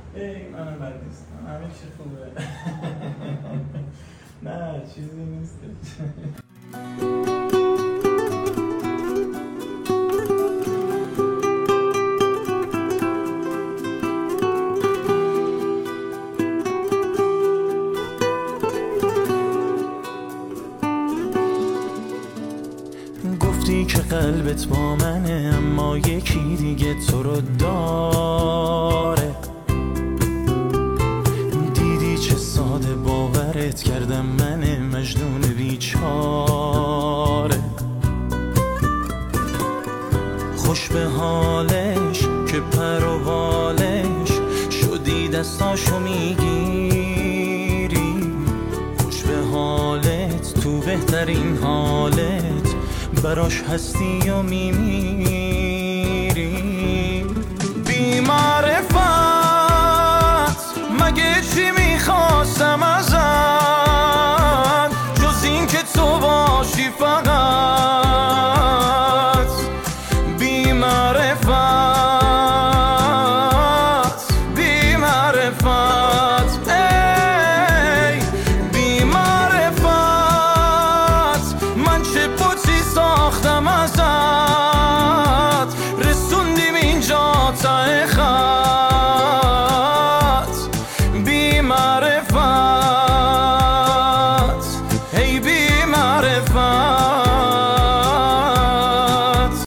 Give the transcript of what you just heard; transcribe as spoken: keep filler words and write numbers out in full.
ای منم بد نیستم، همه چی خوبه. نه چیزی نیست. گفتی که قلبت با منه اما یکی دیگه تو رو داره. دیدی چه ساده باورت کردم من مجنون بیچاره. خوش به حالش که پر و بالش شدی دستاشو میگیری. خوش به حالت تو بهترین حالت براش هستی و میمیری.